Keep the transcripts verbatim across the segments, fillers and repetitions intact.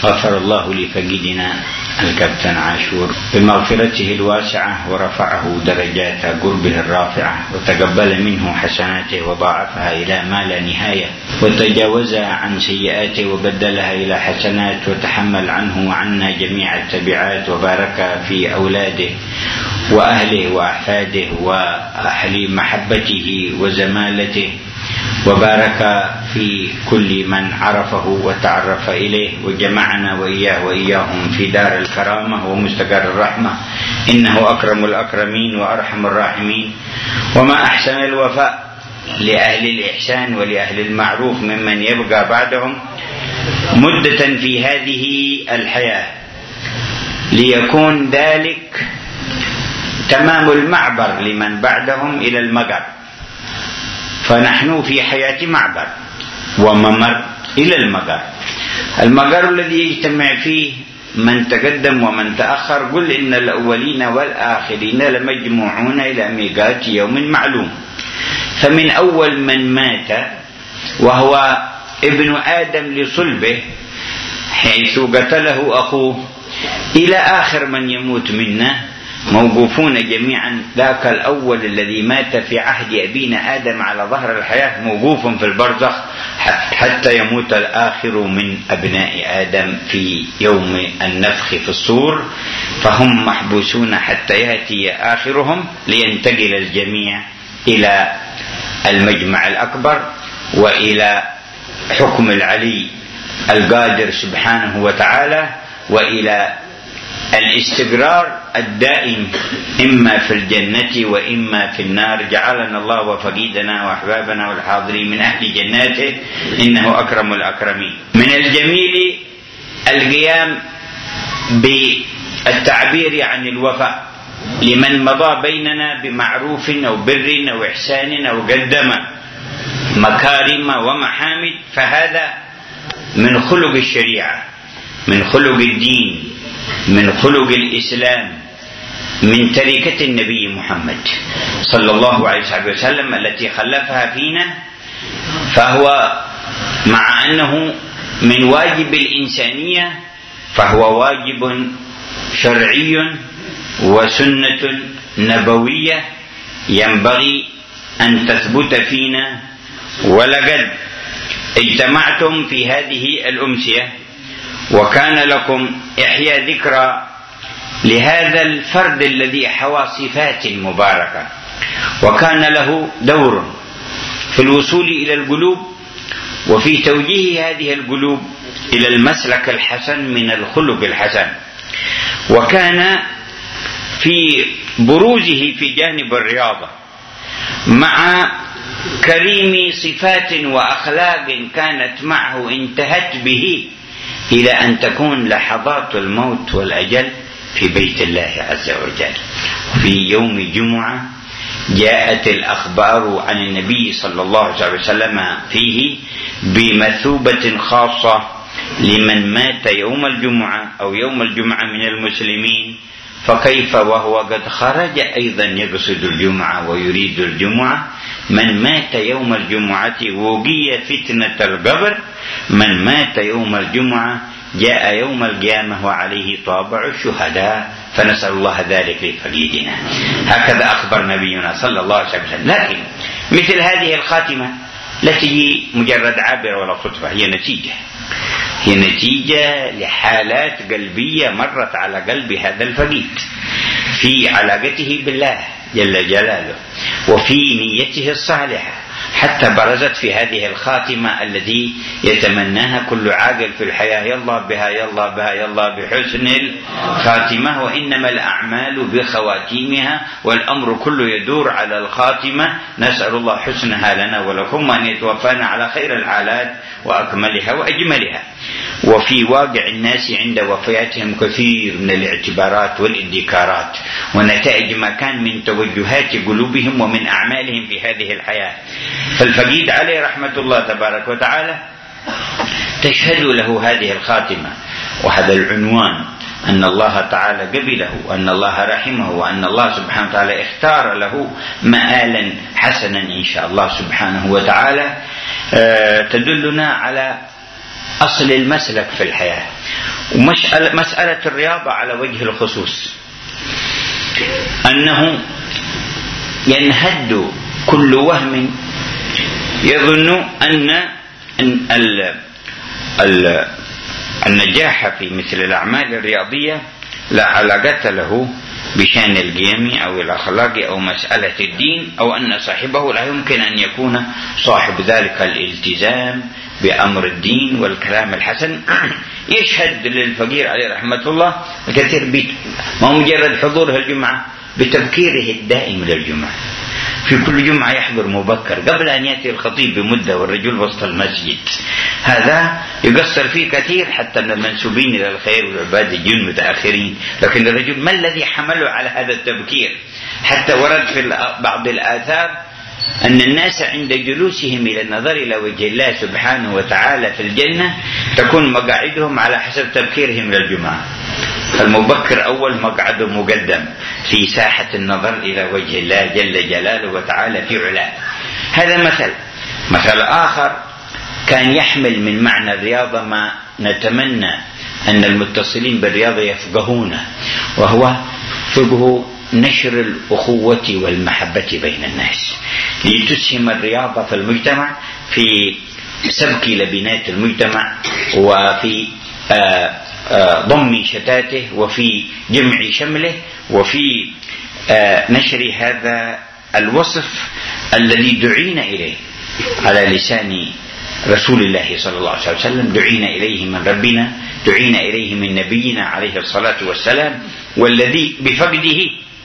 غفر الله لفقيدنا الكابتن عاشور بمغفرته الواسعة ورفعه درجات قربه الرافعة وتقبل منه حسناته وضاعفها إلى ما لا نهاية وتجاوز عن سيئاته وبدلها إلى حسنات وتحمل عنه وعنا جميع التبعات وبارك في أولاده وأهله وأحفاده وأهل محبته وزمالته وبارك في كل من عرفه وتعرف إليه وجمعنا وإياه وإياهم في دار الكرامة ومستقر الرحمة إنه أكرم الأكرمين وأرحم الراحمين. وما أحسن الوفاء لأهل الإحسان ولأهل المعروف ممن يبقى بعدهم مدة في هذه الحياة ليكون ذلك تمام المعبر لمن بعدهم إلى المقر. فنحن في حياة معبر وممر إلى المقر. المقر الذي يجتمع فيه من تقدم ومن تأخر. قل إن الأولين والآخرين لمجموعون إلى ميقات يوم معلوم. فمن أول من مات وهو ابن آدم لصلبه حيث قتله أخوه إلى آخر من يموت منا موقوفون جميعا. ذاك الأول الذي مات في عهد أبينا آدم على ظهر الحياة موقوف في البرزخ حتى يموت الآخر من أبناء آدم في يوم النفخ في الصور. فهم محبوسون حتى يأتي آخرهم لينتقل الجميع إلى المجمع الأكبر وإلى حكم العلي القادر سبحانه وتعالى وإلى الاستقرار الدائم إما في الجنة وإما في النار. جعلنا الله وفقيدنا وأحبابنا والحاضرين من أهل جناته إنه أكرم الأكرمين. من الجميل القيام بالتعبير عن الوفاء لمن مضى بيننا بمعروف أو بر أو إحسان أو قدم مكارم ومحامد. فهذا من خلق الشريعة، من خلق الدين، من خلق الإسلام، من تركة النبي محمد صلى الله عليه وسلم التي خلفها فينا. فهو مع أنه من واجب الإنسانية فهو واجب شرعي وسنة نبوية ينبغي أن تثبت فينا. ولقد اجتمعتم في هذه الأمسية وكان لكم إحياء ذكرى لهذا الفرد الذي حوى صفات مباركة وكان له دور في الوصول إلى القلوب وفي توجيه هذه القلوب إلى المسلك الحسن من الخلق الحسن. وكان في بروزه في جانب الرياضة مع كريم صفات وأخلاق كانت معه انتهت به إلى أن تكون لحظات الموت والأجل في بيت الله عز وجل. في يوم الجمعة جاءت الأخبار عن النبي صلى الله عليه وسلم فيه بمثوبة خاصة لمن مات يوم الجمعة أو يوم الجمعة من المسلمين. فكيف وهو قد خرج أيضا يقصد الجمعة ويريد الجمعة. من مات يوم الجمعة وقي فتنة القبر. من مات يوم الجمعة جاء يوم القيامة وعليه طابع الشهداء. فنسأل الله ذلك لفقيدنا. هكذا أخبر نبينا صلى الله عليه وسلم. لكن مثل هذه الخاتمة لا تجي مجرد عابرة ولا صدفة، هي نتيجة هي نتيجة لحالات قلبية مرت على قلب هذا الفقيد في علاقته بالله جل جلاله وفي نيته الصالحة حتى برزت في هذه الخاتمة التي يتمناها كل عاقل في الحياة. يلا بها يلا بها يلا بحسن الخاتمة وإنما الأعمال بخواتيمها والأمر كله يدور على الخاتمة. نسأل الله حسنها لنا ولكم وأن يتوفانا على خير الحالات وأكملها وأجملها. وفي واقع الناس عند وفياتهم كثير من الاعتبارات والادكارات ونتائج ما كان من توجهات قلوبهم ومن أعمالهم في هذه الحياة. فالفقيد عليه رحمة الله تبارك وتعالى تشهد له هذه الخاتمة وهذا العنوان أن الله تعالى قبله وأن الله رحمه وأن الله سبحانه وتعالى اختار له مآلا حسنا إن شاء الله سبحانه وتعالى. تدلنا على أصل المسلك في الحياة. ومسألة الرياضة على وجه الخصوص أنه ينهد كل وهم يظن أن النجاح في مثل الأعمال الرياضية لا علاقة له بشأن القيم أو الأخلاق أو مسألة الدين، أو أن صاحبه لا يمكن أن يكون صاحب ذلك الالتزام بأمر الدين والكلام الحسن. يشهد للفقير عليه رحمة الله الكثير بيت ما مجرد حضوره الجمعة بتبكيره الدائم للجمعة، في كل جمعة يحضر مبكر قبل أن يأتي الخطيب بمدة والرجل وسط المسجد. هذا يقصر فيه كثير حتى من المنسوبين إلى الخير والعباد الجن متأخرين، لكن الرجل ما الذي حمله على هذا التبكير؟ حتى ورد في بعض الآثار أن الناس عند جلوسهم إلى النظر إلى وجه الله سبحانه وتعالى في الجنة تكون مقاعدهم على حسب تبكيرهم للجمعة، فالمبكر أول مقعد مقدم في ساحة النظر إلى وجه الله جل جلاله وتعالى في علاه. هذا مثل. مثل آخر كان يحمل من معنى الرياضة ما نتمنى أن المتصلين بالرياضة يفقهونه، وهو فقه نشر الأخوة والمحبة بين الناس، لتسهم الرياضة في المجتمع في سبك لبنات المجتمع وفي آآ آآ ضم شتاته وفي جمع شمله وفي نشر هذا الوصف الذي دعينا إليه على لسان رسول الله صلى الله عليه وسلم، دعينا إليه من ربنا، دعينا إليه من نبينا عليه الصلاة والسلام، والذي بفقده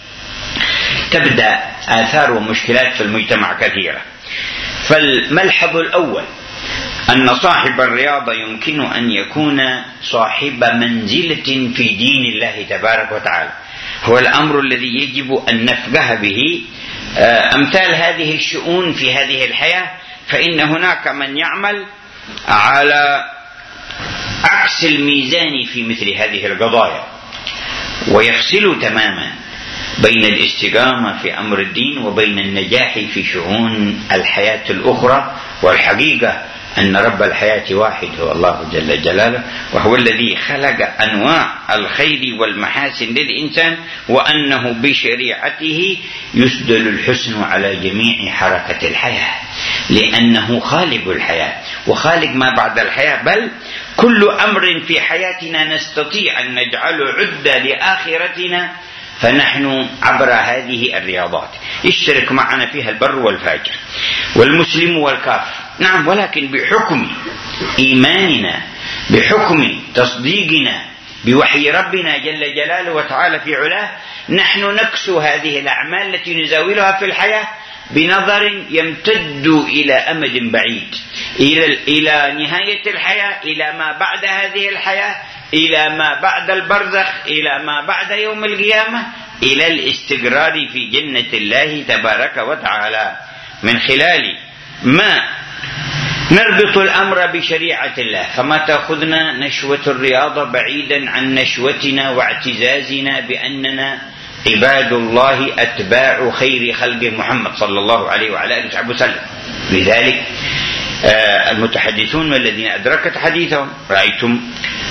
تبدأ آثار ومشكلات في المجتمع كثيرة. فالملحظ الأول أن صاحب الرياضة يمكن أن يكون صاحب منزلة في دين الله تبارك وتعالى، هو الأمر الذي يجب أن نفقه به أمثال هذه الشؤون في هذه الحياة. فإن هناك من يعمل على عكس الميزان في مثل هذه القضايا، ويفصل تماما بين الاستقامة في أمر الدين وبين النجاح في شؤون الحياة الأخرى. والحقيقة أن رب الحياة واحد هو الله جل جلاله، وهو الذي خلق أنواع الخير والمحاسن للإنسان، وأنه بشريعته يسدل الحسن على جميع حركة الحياة، لأنه خالق الحياة وخالق ما بعد الحياة. بل كل أمر في حياتنا نستطيع أن نجعله عدة لآخرتنا، فنحن عبر هذه الرياضات يشترك معنا فيها البر والفاجر والمسلم والكافر، نعم، ولكن بحكم إيماننا، بحكم تصديقنا بوحي ربنا جل جلاله وتعالى في علاه، نحن نكسو هذه الأعمال التي نزاولها في الحياة بنظر يمتد إلى أمد بعيد، إلى إلى نهاية الحياة، إلى ما بعد هذه الحياة، إلى ما بعد البرزخ، إلى ما بعد يوم القيامة، إلى الاستقرار في جنة الله تبارك وتعالى، من خلال ما نربط الأمر بشريعة الله. فما تأخذنا نشوة الرياضة بعيدا عن نشوتنا واعتزازنا بأننا عباد الله أتباع خير خلق محمد صلى الله عليه وعلى آله وسلم. لذلك المتحدثون والذين أدركت حديثهم رأيتم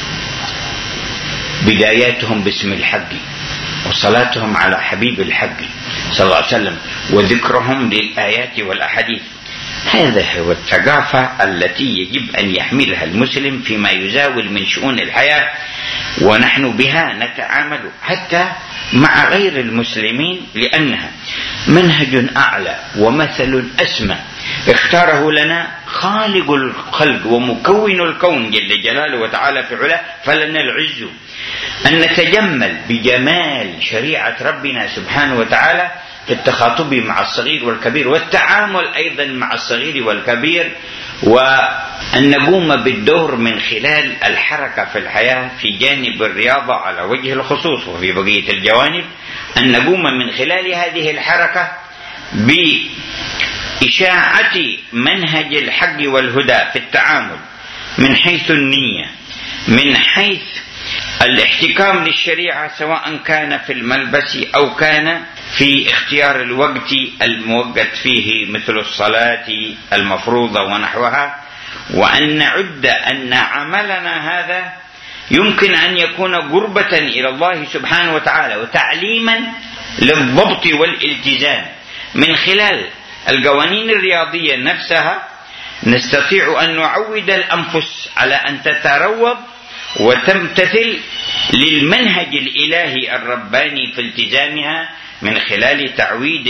بداياتهم باسم الحق، وصلاتهم على حبيب الحق صلى الله عليه وسلم، وذكرهم للآيات والأحاديث. هذا هو الثقافة التي يجب أن يحملها المسلم فيما يزاول من شؤون الحياة، ونحن بها نتعامل حتى مع غير المسلمين، لأنها منهج أعلى ومثل أسمى اختاره لنا خالق الخلق ومكون الكون جل جلاله وتعالى في علاه. فلنا العز أن نتجمل بجمال شريعة ربنا سبحانه وتعالى في التخاطب مع الصغير والكبير، والتعامل أيضا مع الصغير والكبير، وأن نقوم بالدور من خلال الحركة في الحياة في جانب الرياضة على وجه الخصوص، وفي بقية الجوانب أن نقوم من خلال هذه الحركة بإشاعة منهج الحق والهدى في التعامل، من حيث النية، من حيث الاحتكام للشريعة، سواء كان في الملبس أو كان في اختيار الوقت الموقت فيه مثل الصلاة المفروضة ونحوها، وأن نعد أن عملنا هذا يمكن أن يكون قربة إلى الله سبحانه وتعالى وتعليما للضبط والالتزام. من خلال القوانين الرياضية نفسها نستطيع أن نعود الأنفس على أن تتروض وتمتثل للمنهج الإلهي الرباني في التزامها من خلال تعويد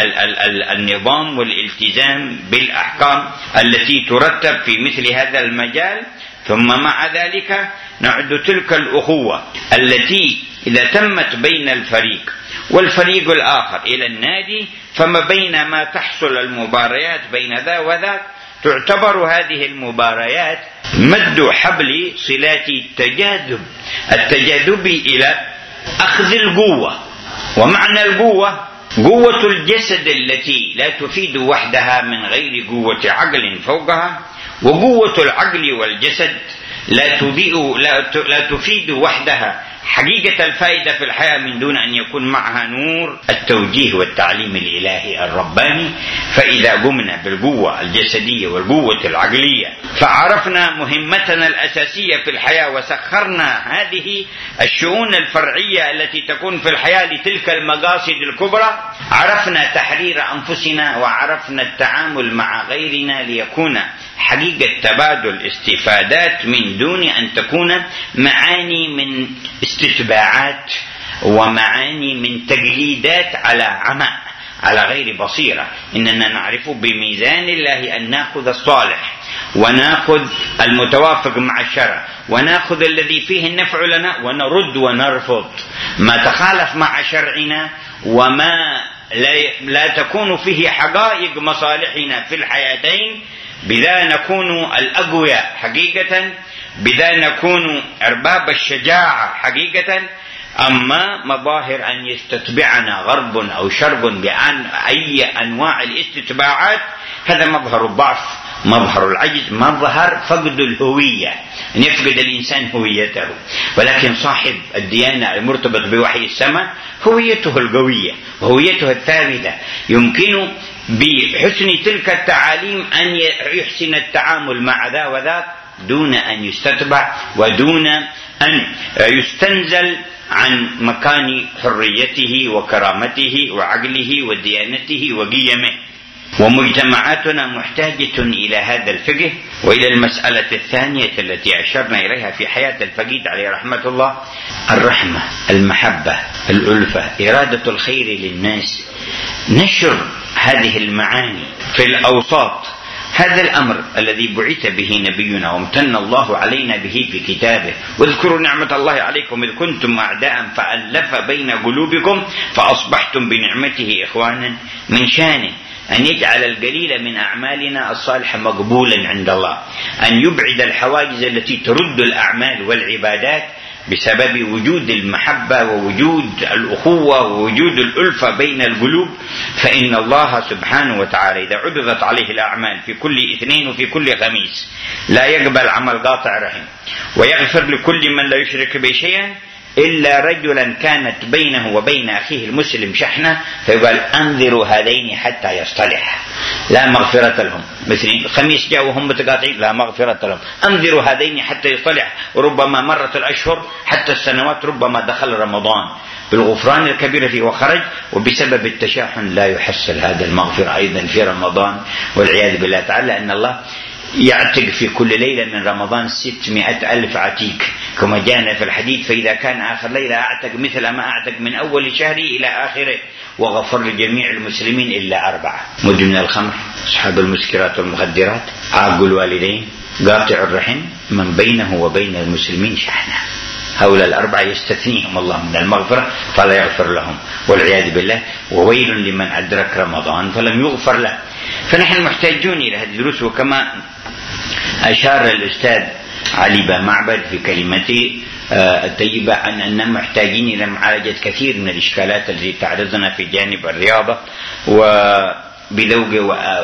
النظام والالتزام بالأحكام التي ترتب في مثل هذا المجال. ثم مع ذلك نعد تلك الأخوة التي إذا تمت بين الفريق والفريق الآخر إلى النادي، فما بين ما تحصل المباريات بين ذا وذاك تعتبر هذه المباريات مد حبل صلات التجاذب التجاذب إلى أخذ القوة. ومعنى القوة قوة الجسد التي لا تفيد وحدها من غير قوة عقل فوقها، وقوة العقل والجسد لا تضيء لا تفيد وحدها حقيقة الفائدة في الحياة من دون أن يكون معها نور التوجيه والتعليم الإلهي الرباني. فإذا قمنا بالقوة الجسدية والقوة العقلية فعرفنا مهمتنا الأساسية في الحياة وسخرنا هذه الشؤون الفرعية التي تكون في الحياة لتلك المقاصد الكبرى، عرفنا تحرير أنفسنا وعرفنا التعامل مع غيرنا ليكون حقيقة تبادل استفادات من دون أن تكون معاني من استتباعات ومعاني من تقليدات على عمى على غير بصيرة. إننا نعرف بميزان الله أن نأخذ الصالح ونأخذ المتوافق مع الشرع ونأخذ الذي فيه النفع لنا ونرد ونرفض ما تخالف مع شرعنا وما لا تكون فيه حقائق مصالحنا في الحياتين. بذا نكون الأقوياء حقيقة، بذا نكون أرباب الشجاعة حقيقة. أما مظاهر أن يستتبعنا غرب أو شرق بأن أي أنواع الاستتباعات هذا مظهر الضعف، مظهر العجز، مظهر فقد الهوية، أن يفقد الإنسان هويته. ولكن صاحب الديانة المرتبط بوحي السماء هويته القوية وهويته الثابتة، يمكن بحسن تلك التعاليم أن يحسن التعامل مع ذا وذاك دون أن يستتبع ودون أن يستنزل عن مكان حريته وكرامته وعقله وديانته وقيمه. ومجتمعاتنا محتاجة إلى هذا الفقه وإلى المسألة الثانية التي أشرنا إليها في حياة الفقيد عليه رحمة الله: الرحمة، المحبة، الألفة، إرادة الخير للناس، نشر هذه المعاني في الأوساط. هذا الأمر الذي بعث به نبينا وامتن الله علينا به في كتابه: واذكروا نعمة الله عليكم إذ كنتم أعداء فألف بين قلوبكم فأصبحتم بنعمته إخوانا. من شانه أن يجعل القليل من أعمالنا الصالحة مقبولا عند الله، أن يبعد الحواجز التي ترد الأعمال والعبادات بسبب وجود المحبة ووجود الأخوة ووجود الألفة بين القلوب. فإن الله سبحانه وتعالى إذا عرضت عليه الأعمال في كل اثنين وفي كل خميس لا يقبل عمل قاطع رحم، ويغفر لكل من لا يشرك به شيئا إلا رجلا كانت بينه وبين أخيه المسلم شحنة فيقال: أنذروا هذين حتى يصطلح، لا مغفرة لهم. مثل خميس جاء وهم متقاطعين، لا مغفرة لهم. أنذروا هذين حتى يصطلح، وربما مرت الأشهر حتى السنوات، ربما دخل رمضان بالغفران الكبير فيه وخرج، وبسبب التشاحن لا يحصل هذا المغفرة أيضا في رمضان والعياذ بالله تعالى. أن الله يعتق في كل ليلة من رمضان ستمائة ألف عتيق كما جاءنا في الحديث: فإذا كان آخر ليلة أعتق مثل ما أعتق من أول شهره إلى آخره، وغفر لجميع المسلمين إلا أربعة: مدمن الخمر، أصحاب المسكرات والمخدرات، عاق الوالدين، قاطع الرحم، من بينه وبين المسلمين شحنة. هؤلاء الأربعة يستثنيهم الله من المغفرة فلا يغفر لهم والعياذ بالله. وويل لمن أدرك رمضان فلم يغفر له. فنحن محتاجون إلى هذه الدروس. وكما أشار الأستاذ علي بامعبد في كلمته الطيبة أن أننا محتاجين إلى معالجة كثير من الإشكالات التي تعرضنا في جانب الرياضة، وبذوقه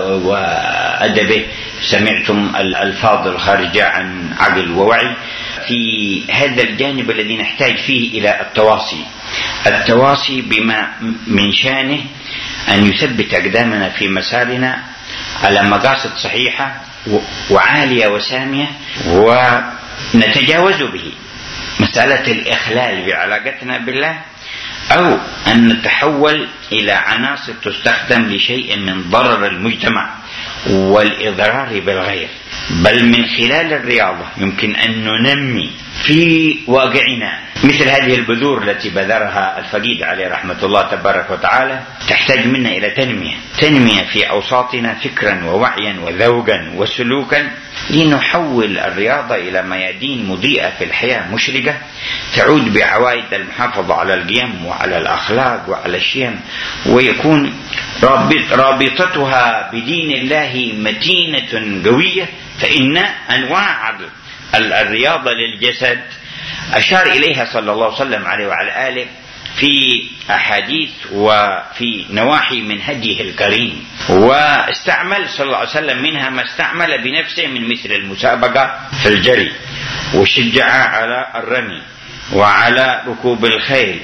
وأدبه سمعتم الألفاظ الخارجة عن عقل ووعي في هذا الجانب الذي نحتاج فيه إلى التواصي التواصي بما من شانه أن يثبت أقدامنا في مسارنا على مقاصد صحيحة وعالية وسامية ونتجاوز به مسألة الإخلال بعلاقتنا بالله، أو أن نتحول إلى عناصر تستخدم لشيء من ضرر المجتمع والإضرار بالغير. بل من خلال الرياضة يمكن أن ننمي في واقعنا مثل هذه البذور التي بذرها الفقيد عليه رحمة الله تبارك وتعالى، تحتاج منا إلى تنمية تنمية في أوساطنا فكرا ووعيا وذوقا وسلوكا، لنحول الرياضة إلى ميادين مضيئة في الحياة مشرقة تعود بعوائد المحافظة على القيم وعلى الأخلاق وعلى الشيم، ويكون رابطتها بدين الله متينة قوية. فإن أنواع الرياضة للجسد أشار إليها صلى الله عليه وسلم عليه وعلى آله في أحاديث وفي نواحي من هديه الكريم، واستعمل صلى الله عليه وسلم منها ما استعمل بنفسه من مثل المسابقة في الجري، وشجع على الرمي وعلى ركوب الخيل،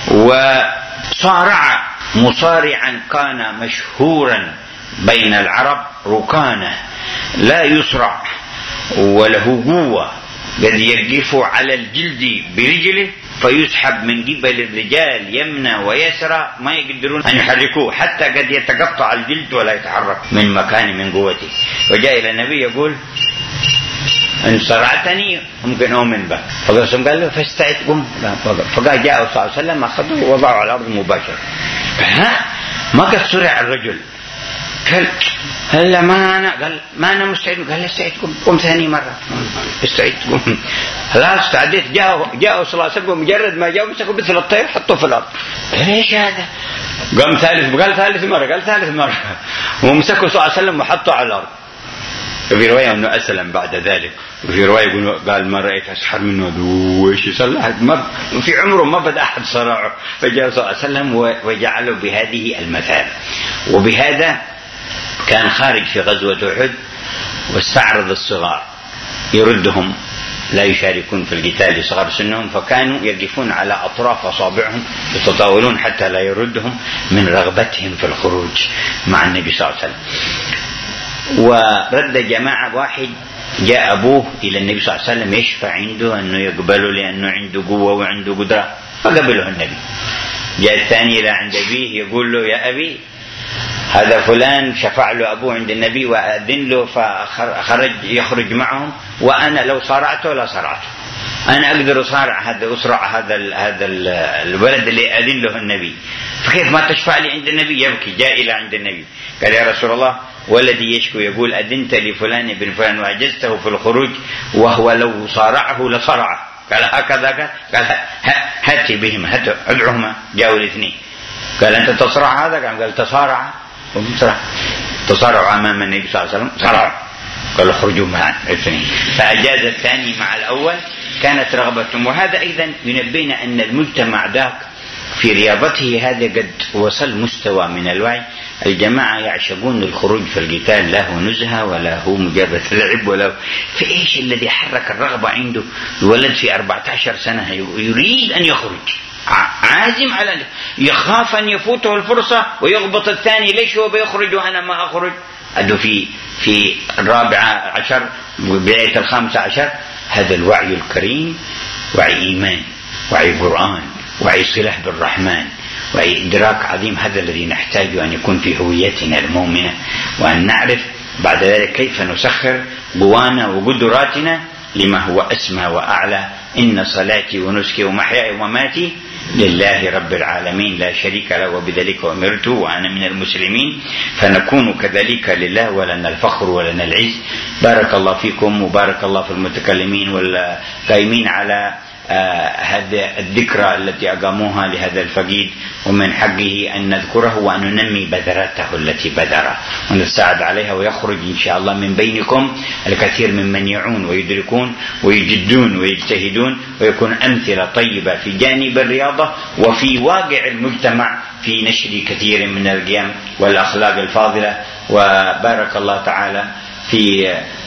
وصارع مصارعا كان مشهورا بين العرب ركانه لا يصرع وله قوة، قد يقف على الجلد برجله فيسحب من قبل الرجال يمنى ويسرى ما يقدرون أن يحركوه، حتى قد يتقطع الجلد ولا يتحرك من مكان من قوته. وجاء إلى النبي يقول إن صرعتني ممكن أؤمن بك، فالرسول قال له فاستعد قم، فقال جاء صلى الله عليه وسلم أخذه ووضعه على الأرض مباشرة. قال ها ما قد صرع الرجل، قال هلا ما أنا، قال ما أنا مستعد، قال استعد قم، قم ثاني مرة استعد قم، خلاص استعديت. جاء جاء صلى الله عليه وسلم مجرد ما جاء مسكوا مثل الطير حطوه في الأرض. ايش هذا؟ قام ثالث، قال ثالث مرة، قال ثالث مرة ومسكوا صلى الله عليه وسلم وحطوا على الأرض. في رواية أنه أسلم بعد ذلك، وفي رواية يقول قال ما رأيت أسحر منه وإيش يصلح، ما في عمره ما بدأ أحد صراعه. فجاء صلى الله عليه وسلم وجعله بهذه المثال. وبهذا كان خارج في غزوة أحد واستعرض الصغار يردهم لا يشاركون في القتال لصغار سنهم، فكانوا يقفون على أطراف أصابعهم يتطاولون حتى لا يردهم من رغبتهم في الخروج مع النبي صلى الله عليه وسلم. ورد جماعة، واحد جاء أبوه إلى النبي صلى الله عليه وسلم يشفع عنده أنه يقبله لأنه عنده قوة وعنده قدرة، فقبله النبي. جاء الثاني إلى عند أبيه يقول له يا أبي هذا فلان شفع له أبوه عند النبي وأذن له فخرج يخرج معهم، وأنا لو صارعته لا صارعته، أنا أقدر أصارع هذا أسرع هذا هذا الولد اللي أذن له النبي، فكيف ما تشفع لي عند النبي؟ يبكي. جاء إلى عند النبي قال يا رسول الله ولدي يشكو يقول أذنت لفلان بن فلان وأجزته في الخروج وهو لو صارعه لصرعه. قال هكذا؟ قال قال هاتي بهما، هاتوا ادعوهما. جاءوا الاثنين قال أنت تصرع هذا؟ قال تصارع تصارعوا أمام النبي صلى الله عليه وسلم، صارعوا. قال اخرجوا معا الاثنين، فأجاز الثاني مع الأول، كانت رغبتهم. وهذا أيضا ينبينا أن المجتمع ذاك في رياضته هذا قد وصل مستوى من الوعي. الجماعة يعشقون الخروج في القتال، لا هو نزهة ولا هو مجرد لعب ولا فإيش الذي حرك الرغبة عنده. الولد في أربعة عشر سنة يريد أن يخرج، عازم على، يخاف أن يفوته الفرصة ويغبط الثاني، ليش هو بيخرج وأنا ما أخرج؟ أدو في في الرابعة عشر بداية الخامسة عشر. هذا الوعي الكريم وعي إيمان، وعي قرآن، وعي صلة بالرحمن، وعي إدراك عظيم. هذا الذي نحتاج أن يكون في هويتنا المؤمنة، وأن نعرف بعد ذلك كيف نسخر قوانا وقدراتنا لما هو أسمى وأعلى. إن صلاتي ونسكي ومحياي ومماتي لله رب العالمين لا شريك له وبذلك أمرت وأنا من المسلمين. فنكون كذلك لله ولنا الفخر ولنا العز. بارك الله فيكم وبارك الله في المتكلمين والقائمين على هذه الذكرى التي أقاموها لهذا الفقيد، ومن حقه أن نذكره وأن ننمي بذراته التي بذرها ونساعد عليها، ويخرج إن شاء الله من بينكم الكثير ممن يعون ويدركون ويجدون ويجتهدون، ويكون أمثلة طيبة في جانب الرياضة وفي واقع المجتمع في نشر كثير من القيم والأخلاق الفاضلة. وبارك الله تعالى في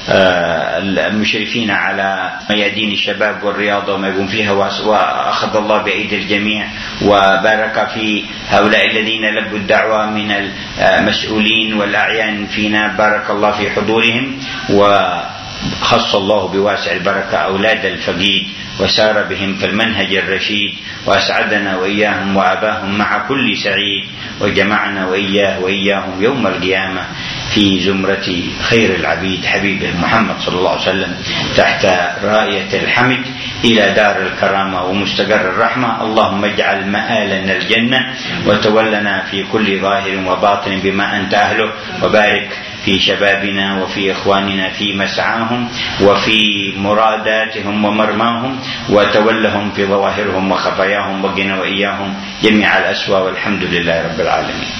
المشرفين على ميادين الشباب والرياضة وما يقوم فيها، وأخذ الله بأيدي الجميع وبارك في هؤلاء الذين لبوا الدعوة من المسؤولين والأعيان فينا، بارك الله في حضورهم، وخص الله بواسع البركة أولاد الفقيد وسار بهم في المنهج الرشيد، وأسعدنا وإياهم وأباهم مع كل سعيد، وجمعنا وإياه وإياهم يوم القيامة في زمرة خير العبيد حبيبه محمد صلى الله عليه وسلم تحت راية الحمد إلى دار الكرامة ومستقر الرحمة. اللهم اجعل مآلنا الجنة، وتولنا في كل ظاهر وباطن بما أنت أهله، وبارك في شبابنا وفي إخواننا في مسعاهم وفي مراداتهم ومرماهم، وتولهم في ظواهرهم وخفاياهم، وقنا وإياهم جميع الأسوأ، والحمد لله رب العالمين.